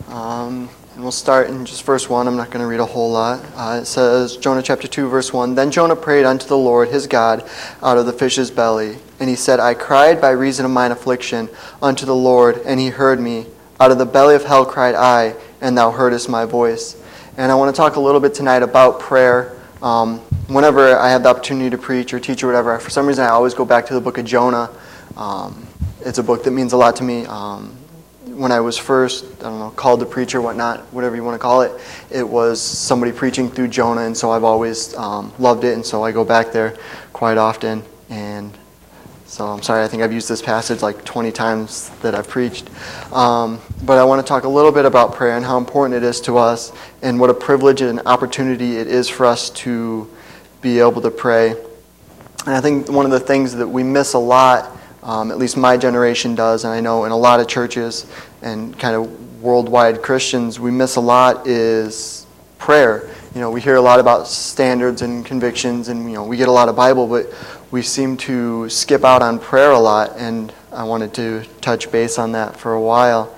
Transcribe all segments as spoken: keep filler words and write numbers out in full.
Um, and we'll start in just verse one. I'm not going to read a whole lot. Uh, it says, Jonah chapter two, verse one, Then Jonah prayed unto the Lord his God out of the fish's belly. And he said, I cried by reason of mine affliction unto the Lord, and he heard me. Out of the belly of hell cried I, and thou heardest my voice. And I want to talk a little bit tonight about prayer. Um, whenever I have the opportunity to preach or teach or whatever, for some reason I always go back to the book of Jonah. Um, it's a book that means a lot to me. Um, when I was first, I don't know, called to preach or whatnot, whatever you want to call it, it was somebody preaching through Jonah, and so I've always um, loved it, and so I go back there quite often. And so I'm sorry, I think I've used this passage like twenty times that I've preached. Um, but I want to talk a little bit about prayer and how important it is to us and what a privilege and opportunity it is for us to be able to pray. And I think one of the things that we miss a lot, um, at least my generation does, and I know in a lot of churches and kind of worldwide Christians, we miss a lot is prayer. You know, we hear a lot about standards and convictions, and you know, we get a lot of Bible, but we seem to skip out on prayer a lot, and I wanted to touch base on that for a while.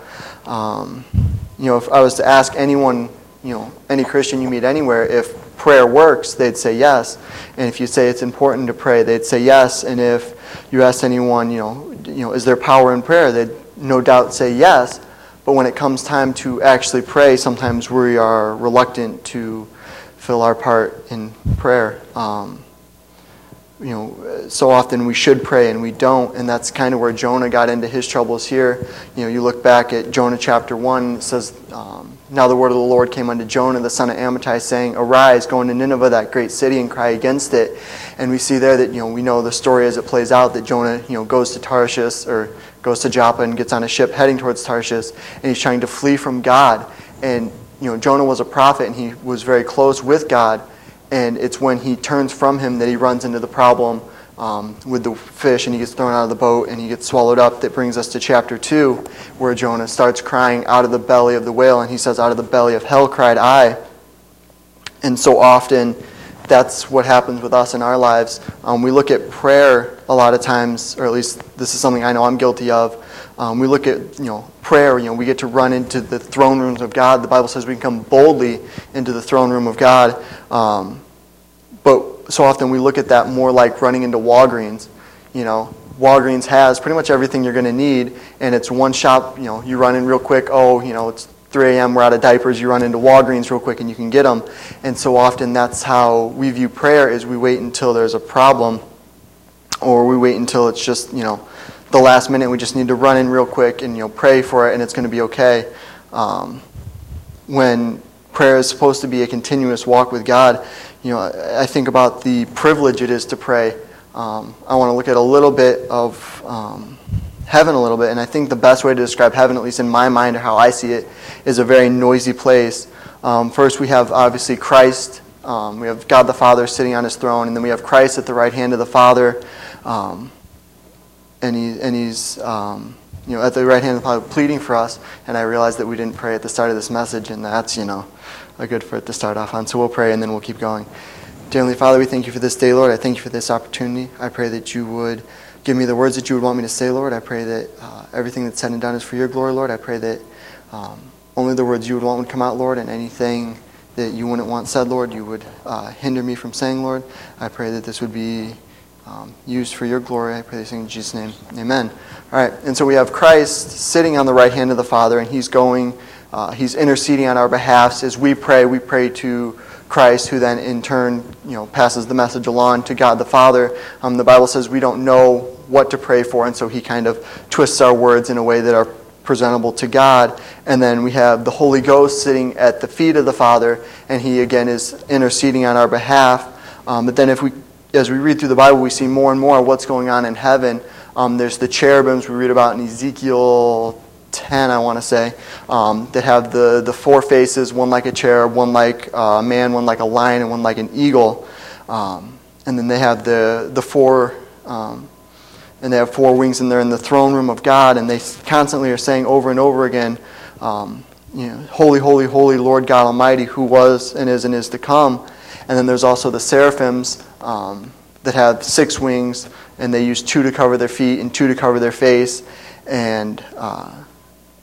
Um, you know, if I was to ask anyone, you know, any Christian you meet anywhere, if prayer works, they'd say yes. And if you say it's important to pray, they'd say yes. And if you ask anyone, you know, you know, is there power in prayer, they'd no doubt say yes. But when it comes time to actually pray, sometimes we are reluctant to fill our part in prayer. Um, you know, so often we should pray and we don't, and that's kind of where Jonah got into his troubles here. You know, you look back at Jonah chapter one, it says, um, Now the word of the Lord came unto Jonah, the son of Amittai, saying, Arise, go into Nineveh, that great city, and cry against it. And we see there that, you know, we know the story as it plays out, that Jonah, you know, goes to Tarshish, or goes to Joppa and gets on a ship heading towards Tarshish, and he's trying to flee from God. And, you know, Jonah was a prophet, and he was very close with God. And it's when he turns from him that he runs into the problem um, with the fish, and he gets thrown out of the boat and he gets swallowed up. That brings us to chapter two, where Jonah starts crying out of the belly of the whale, and he says, out of the belly of hell cried I. And so often that's what happens with us in our lives. Um, we look at prayer a lot of times, or at least this is something I know I'm guilty of. Um, we look at, you know, prayer, you know, we get to run into the throne rooms of God. The Bible says we can come boldly into the throne room of God. Um, but so often we look at that more like running into Walgreens. You know, Walgreens has pretty much everything you're going to need, and it's one shop. You know, you run in real quick. Oh, you know, it's three a.m., we're out of diapers. You run into Walgreens real quick and you can get them. And so often that's how we view prayer, is we wait until there's a problem, or we wait until it's just, you know, the last minute. We just need to run in real quick and, you know, pray for it, and it's going to be okay. Um, when prayer is supposed to be a continuous walk with God, you know, I think about the privilege it is to pray. Um, I want to look at a little bit of um, heaven a little bit, and I think the best way to describe heaven, at least in my mind or how I see it, is a very noisy place. Um, first, we have obviously Christ. Um, we have God the Father sitting on his throne, and then we have Christ at the right hand of the Father. Um, And, he, and he's um, you know, at the right hand of the Father pleading for us. And I realized that we didn't pray at the start of this message, and that's, you know, a good for it to start off on. So we'll pray and then we'll keep going. Dear Heavenly Father, we thank you for this day, Lord. I thank you for this opportunity. I pray that you would give me the words that you would want me to say, Lord. I pray that uh, everything that's said and done is for your glory, Lord. I pray that um, only the words you would want would come out, Lord, and anything that you wouldn't want said, Lord, you would uh, hinder me from saying, Lord. I pray that this would be Um, used for your glory. I pray this in Jesus' name. Amen. All right, and so we have Christ sitting on the right hand of the Father, and he's going, uh, he's interceding on our behalf. As we pray, we pray to Christ, who then in turn, you know, passes the message along to God the Father. Um, the Bible says we don't know what to pray for, and so he kind of twists our words in a way that are presentable to God. And then we have the Holy Ghost sitting at the feet of the Father, and he again is interceding on our behalf. Um, but then if we As we read through the Bible, we see more and more what's going on in heaven. Um, there's the cherubims we read about in Ezekiel ten, I want to say, um, that have the, the four faces, one like a cherub, one like a man, one like a lion, and one like an eagle. Um, and then they have the, the four, um, and they have four wings, and they're in the throne room of God, and they constantly are saying over and over again, um, you know, holy, holy, holy Lord God Almighty, who was and is and is to come. And then there's also the seraphims um, that have six wings, and they use two to cover their feet and two to cover their face. And uh,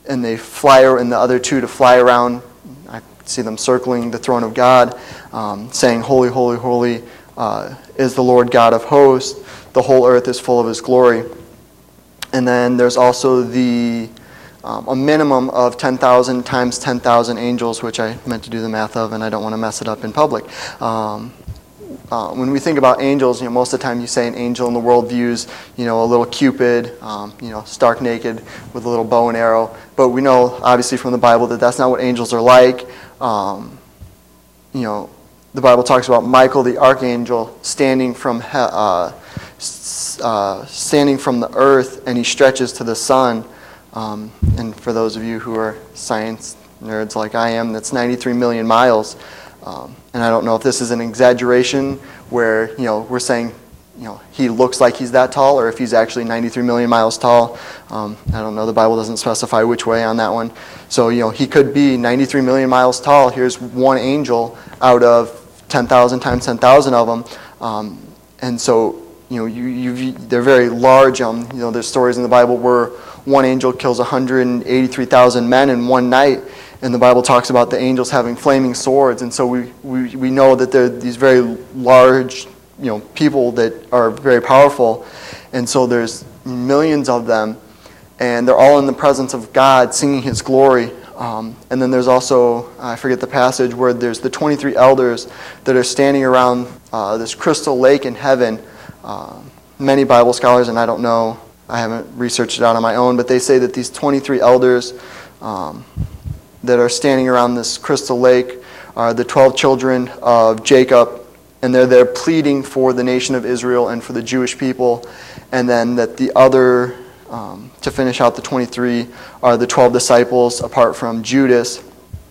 and they fly, and the other two to fly around. I see them circling the throne of God, um, saying, "Holy, holy, holy uh, is the Lord God of hosts. The whole earth is full of His glory." And then there's also the um, a minimum of ten thousand times ten thousand angels, which I meant to do the math of, and I don't want to mess it up in public. Um, Uh, when we think about angels, you know, most of the time you say an angel in the world views, you know, a little Cupid, um, you know, stark naked with a little bow and arrow. But we know, obviously, from the Bible that that's not what angels are like. Um, you know, the Bible talks about Michael, the archangel, standing from he- uh, uh, standing from the earth, and he stretches to the sun. Um, and for those of you who are science nerds like I am, that's ninety-three million miles. Um, and I don't know if this is an exaggeration where, you know, we're saying, you know, he looks like he's that tall, or if he's actually ninety-three million miles tall. Um, I don't know. The Bible doesn't specify which way on that one. So, you know, he could be ninety-three million miles tall. Here's one angel out of ten thousand times ten thousand of them. Um, and so, you know, you, you, they're very large. Um, you know, there's stories in the Bible where one angel kills one hundred eighty-three thousand men in one night. And the Bible talks about the angels having flaming swords. And so we, we, we know that they're these very large, you know, people that are very powerful. And so there's millions of them. And they're all in the presence of God singing His glory. Um, and then there's also, I forget the passage, where there's the twenty-three elders that are standing around uh, this crystal lake in heaven. Uh, many Bible scholars, and I don't know, I haven't researched it out on my own, but they say that these twenty-three elders um, that are standing around this crystal lake are the twelve children of Jacob, and they're there pleading for the nation of Israel and for the Jewish people. And then that the other, um, to finish out the twenty-three, are the twelve disciples apart from Judas.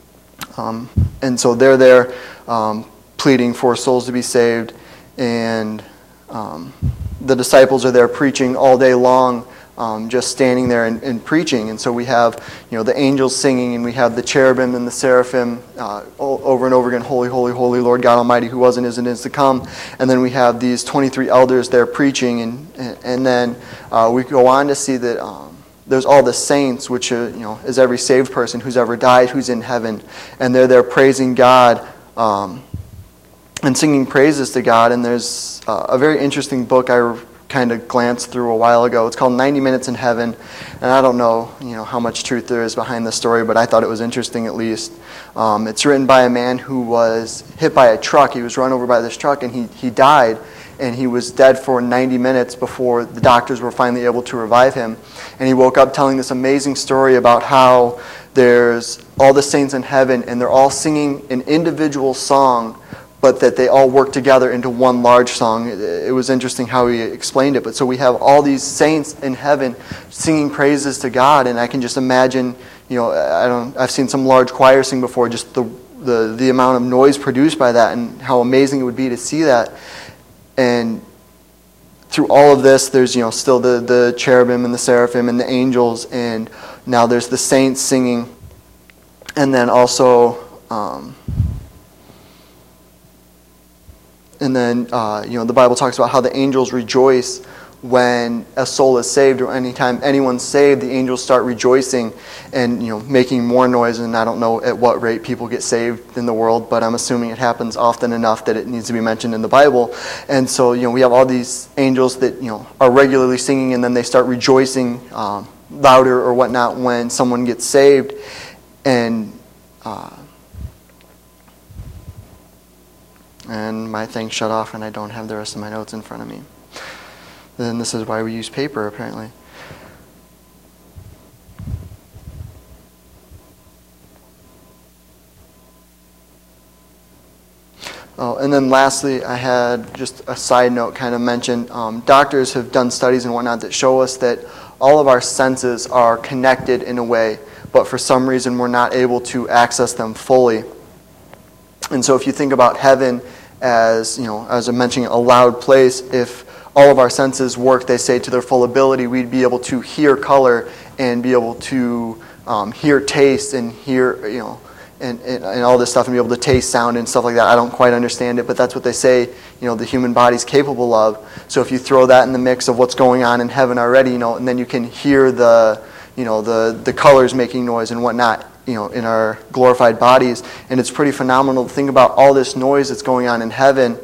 Um, and so they're there um, pleading for souls to be saved. And um, the disciples are there preaching all day long, Um, just standing there and, and preaching. And so we have, you know, the angels singing, and we have the cherubim and the seraphim uh, over and over again, "Holy, holy, holy, Lord God Almighty, who was and is and is to come." And then we have these twenty-three elders there preaching, and and then uh, we go on to see that um, there's all the saints, which are, you know, is every saved person who's ever died, who's in heaven, and they're there praising God um, and singing praises to God. And there's uh, a very interesting book I kind of glanced through a while ago. It's called ninety minutes in Heaven, and I don't know, you know, how much truth there is behind the story, but I thought it was interesting at least. Um, it's written by a man who was hit by a truck. He was run over by this truck, and he, he died, and he was dead for ninety minutes before the doctors were finally able to revive him. And he woke up telling this amazing story about how there's all the saints in heaven, and they're all singing an individual song, but that they all work together into one large song. It was interesting how he explained it. But so we have all these saints in heaven singing praises to God, and I can just imagine, you know, I don't, I've seen some large choir sing before, just the, the, the amount of noise produced by that, and how amazing it would be to see that. And through all of this, there's, you know, still the, the cherubim and the seraphim and the angels, and now there's the saints singing. And then also, um, And then, uh, you know, the Bible talks about how the angels rejoice when a soul is saved, or anytime anyone's saved, the angels start rejoicing and, you know, making more noise. And I don't know at what rate people get saved in the world, but I'm assuming it happens often enough that it needs to be mentioned in the Bible. And so, you know, we have all these angels that, you know, are regularly singing, and then they start rejoicing um, louder or whatnot when someone gets saved. And uh, And my thing shut off, and I don't have the rest of my notes in front of me. Then this is why we use paper, apparently. Oh, and then lastly, I had just a side note kind of mentioned. Um, doctors have done studies and whatnot that show us that all of our senses are connected in a way, but for some reason we're not able to access them fully. And so if you think about heaven as, you know, as I'm mentioning, a loud place, if all of our senses work, they say, to their full ability, we'd be able to hear color and be able to um, hear taste and hear, you know, and, and, and all this stuff, and be able to taste sound and stuff like that. I don't quite understand it, but that's what they say, you know, the human body's capable of. So if you throw that in the mix of what's going on in heaven already, you know, and then you can hear the, you know, the, the colors making noise and whatnot, you know, in our glorified bodies. And it's pretty phenomenal to think about all this noise that's going on in heaven,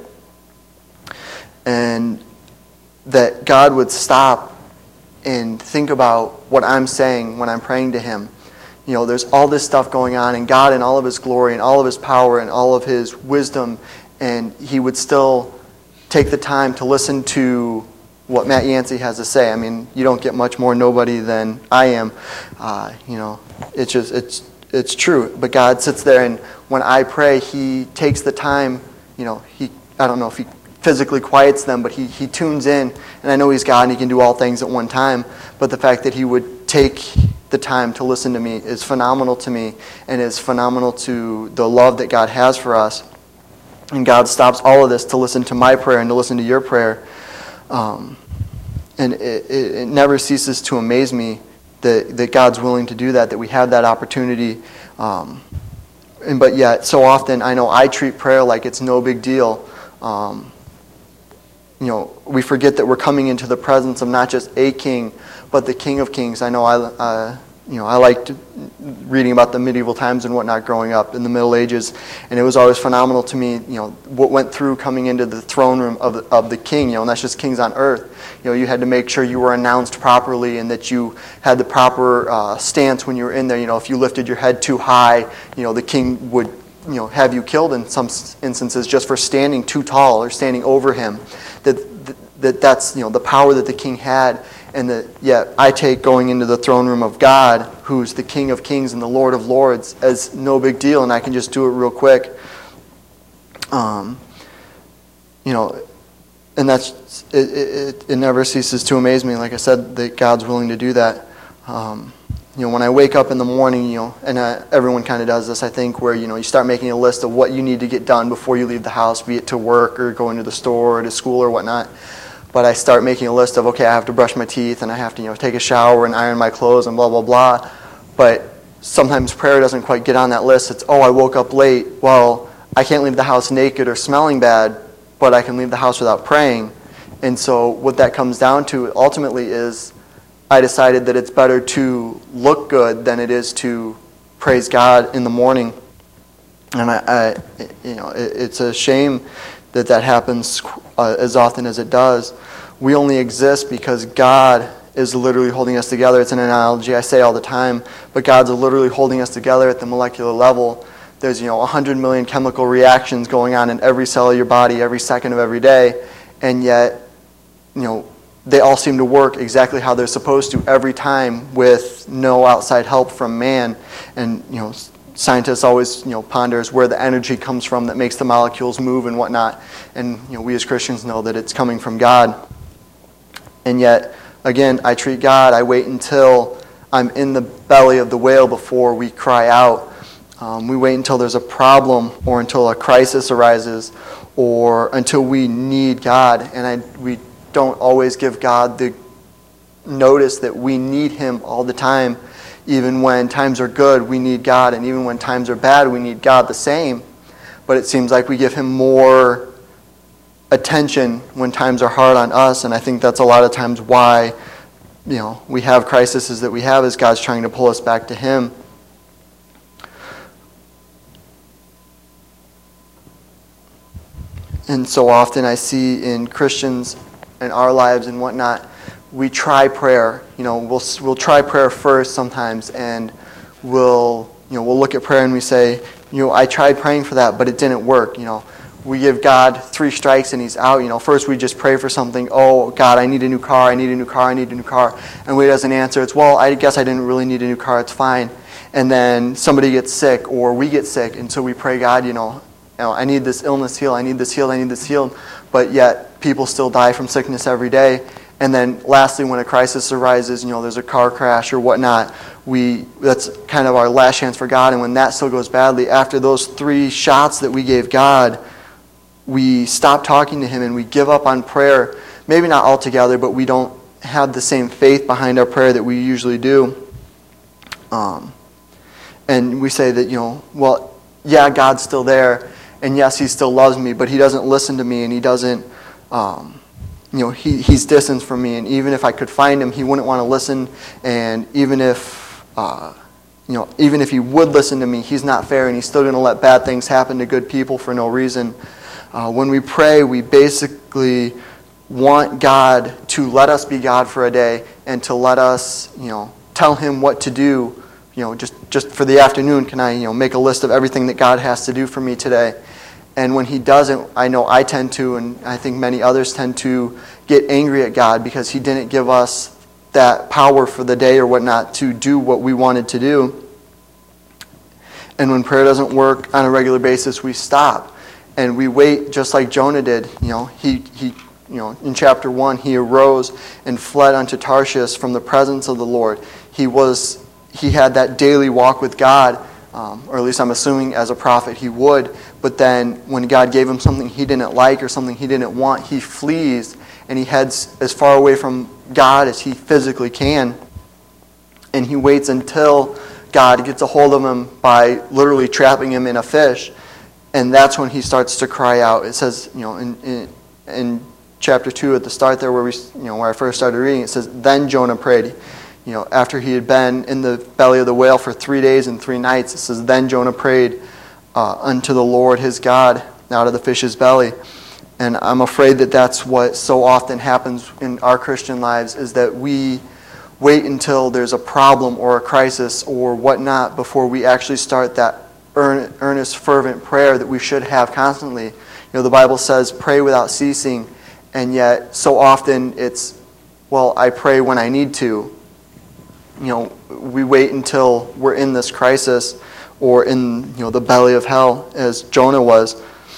and that God would stop and think about what I'm saying when I'm praying to him. You know, there's all this stuff going on, and God in all of his glory and all of his power and all of his wisdom, and he would still take the time to listen to what Matt Yancey has to say. I mean, you don't get much more nobody than I am. Uh, you know, it's just, it's it's true. But God sits there, and when I pray, he takes the time, you know, he, I don't know if he physically quiets them, but he, he tunes in, and I know he's God and he can do all things at one time, but the fact that he would take the time to listen to me is phenomenal to me, and is phenomenal to the love that God has for us. And God stops all of this to listen to my prayer and to listen to your prayer. Um, and it, it, it never ceases to amaze me that, that God's willing to do that, that we have that opportunity. Um, and but yet, so often, I know I treat prayer like it's no big deal. Um, you know, we forget that we're coming into the presence of not just a king, but the King of Kings. I know I, uh, you know, I liked reading about the medieval times and whatnot growing up in the Middle Ages, and it was always phenomenal to me, you know, what went through coming into the throne room of the, of the king, you know, and that's just kings on earth. You know, you had to make sure you were announced properly and that you had the proper uh, stance when you were in there. You know, if you lifted your head too high, you know, the king would, you know, have you killed in some instances just for standing too tall or standing over him. That, that that's, you know, the power that the king had. And that, yet I take going into the throne room of God, who's the King of Kings and the Lord of Lords, as no big deal, and I can just do it real quick. Um, you know, and that's it, it. It never ceases to amaze me. Like I said, that God's willing to do that. Um, you know, when I wake up in the morning, you know, and uh, everyone kind of does this, I think, where you know you start making a list of what you need to get done before you leave the house, be it to work or going to the store or to school or whatnot. But I start making a list of, okay, I have to brush my teeth and I have to, you know, take a shower and iron my clothes and blah, blah, blah. But sometimes prayer doesn't quite get on that list. It's, oh, I woke up late. Well, I can't leave the house naked or smelling bad, but I can leave the house without praying. And so what that comes down to ultimately is I decided that it's better to look good than it is to praise God in the morning. And I, I you know, it, it's a shame that that happens uh, as often as it does. We only exist because God is literally holding us together. It's an analogy I say all the time, but God's literally holding us together at the molecular level. There's, you know, one hundred million chemical reactions going on in every cell of your body every second of every day, and yet, you know, they all seem to work exactly how they're supposed to every time with no outside help from man. And, you know, scientists always, you know, ponders where the energy comes from that makes the molecules move and whatnot. And, you know, we as Christians know that it's coming from God. And yet, again, I treat God, I wait until I'm in the belly of the whale before we cry out. Um, we wait until there's a problem or until a crisis arises or until we need God. And I, we don't always give God the notice that we need Him all the time. Even when times are good, we need God. And even when times are bad, we need God the same. But it seems like we give Him more attention when times are hard on us. And I think that's a lot of times why, you know, we have crises that we have, is God's trying to pull us back to Him. And so often I see in Christians and our lives and whatnot, we try prayer. You know, we'll we'll try prayer first sometimes, and we'll you know we'll look at prayer and we say, you know, I tried praying for that, but it didn't work. You know, we give God three strikes and He's out. You know, first we just pray for something. Oh God, I need a new car. I need a new car. I need a new car. And when He doesn't answer, it's, well, I guess I didn't really need a new car. It's fine. And then somebody gets sick or we get sick, and so we pray, God, you know. You know, I need this illness healed, I need this healed, I need this healed. But yet, people still die from sickness every day. And then lastly, when a crisis arises, you know, there's a car crash or whatnot, we that's kind of our last chance for God. And when that still goes badly, after those three shots that we gave God, we stop talking to Him and we give up on prayer. Maybe not altogether, but we don't have the same faith behind our prayer that we usually do. Um, and we say that, you know, well, yeah, God's still there. And yes, He still loves me, but He doesn't listen to me, and He doesn't, um, you know, he, he's distant from me, and even if I could find him, he wouldn't want to listen, and even if, uh, you know, even if he would listen to me, he's not fair, and he's still going to let bad things happen to good people for no reason. Uh, when we pray, we basically want God to let us be God for a day, and to let us, you know, tell him what to do. You know, just, just for the afternoon, can I, you know, make a list of everything that God has to do for me today? And when he doesn't, I know I tend to, and I think many others tend to, get angry at God because he didn't give us that power for the day or whatnot to do what we wanted to do. And when prayer doesn't work on a regular basis, we stop. And we wait just like Jonah did. You know, he, he you know, in chapter one, he arose and fled unto Tarshish from the presence of the Lord. He was, he had that daily walk with God. Um, or at least I'm assuming as a prophet he would. But then when God gave him something he didn't like or something he didn't want, he flees and he heads as far away from God as he physically can. And he waits until God gets a hold of him by literally trapping him in a fish. And that's when he starts to cry out. It says, you know, in, in, in chapter two at the start there where we, you know, where I first started reading, it says, then Jonah prayed. You know, after he had been in the belly of the whale for three days and three nights, it says, then Jonah prayed uh, unto the Lord his God out of the fish's belly. And I'm afraid that that's what so often happens in our Christian lives, is that we wait until there's a problem or a crisis or whatnot before we actually start that earnest, fervent prayer that we should have constantly. You know, the Bible says, pray without ceasing, and yet so often it's, well, I pray when I need to. You know, we wait until we're in this crisis or in, you know, the belly of hell, as Jonah was.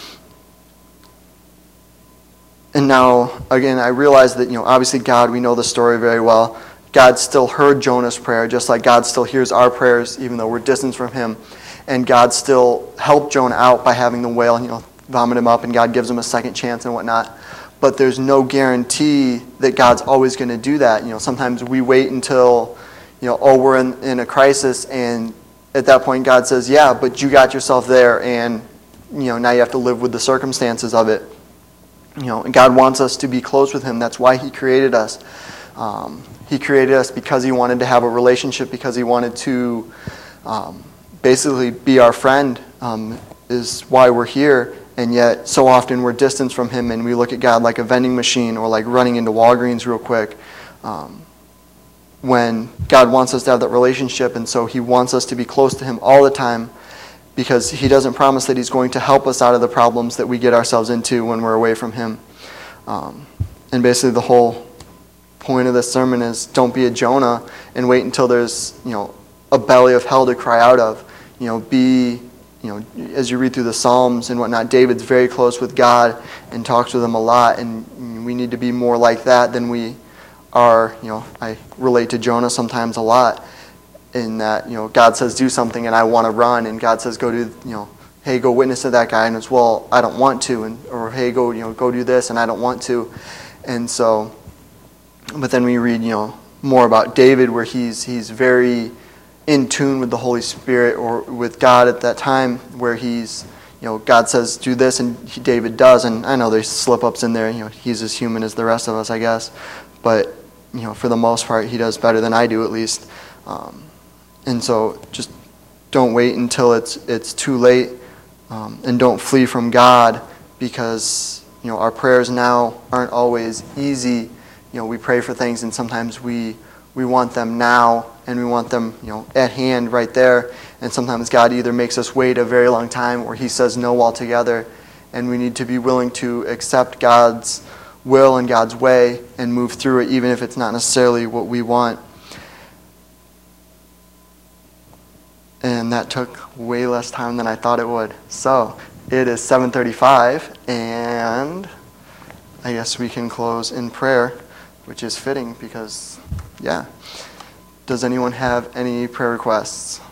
And now, again, I realize that, you know, obviously God, we know the story very well. God still heard Jonah's prayer, just like God still hears our prayers, even though we're distant from him. And God still helped Jonah out by having the whale, you know, vomit him up, and God gives him a second chance and whatnot. But there's no guarantee that God's always going to do that. You know, sometimes we wait until, you know, oh, we're in, in a crisis, and at that point God says, yeah, but you got yourself there, and, you know, now you have to live with the circumstances of it. You know, and God wants us to be close with him. That's why he created us. Um, he created us because he wanted to have a relationship, because he wanted to um, basically be our friend, um, is why we're here. And yet so often we're distant from him, and we look at God like a vending machine or like running into Walgreens real quick. Um, when God wants us to have that relationship, and so he wants us to be close to him all the time, because he doesn't promise that he's going to help us out of the problems that we get ourselves into when we're away from him. Um, and basically the whole point of this sermon is, don't be a Jonah and wait until there's, you know, a belly of hell to cry out of. You know, be, you know, as you read through the Psalms and whatnot, David's very close with God and talks with him a lot, and we need to be more like that than we are. You know, I relate to Jonah sometimes a lot, in that, you know, God says do something and I want to run, and God says go do, you know, hey, go witness to that guy, and it's, well, I don't want to, and or hey, go, you know, go do this, and I don't want to. And so, but then we read, you know, more about David, where he's he's very in tune with the Holy Spirit or with God at that time, where he's, you know, God says do this, and he, David does. And I know there's slip-ups in there. You know, he's as human as the rest of us, I guess. But, you know, for the most part, he does better than I do, at least. Um, and so just don't wait until it's it's too late, um, and don't flee from God, because, you know, our prayers now aren't always easy. You know, we pray for things, and sometimes we we want them now, and we want them, you know, at hand right there. And sometimes God either makes us wait a very long time, or he says no altogether. And we need to be willing to accept God's will and God's way and move through it, even if it's not necessarily what we want. And that took way less time than I thought it would. So it is seven thirty-five, and I guess we can close in prayer, which is fitting because, yeah. Does anyone have any prayer requests?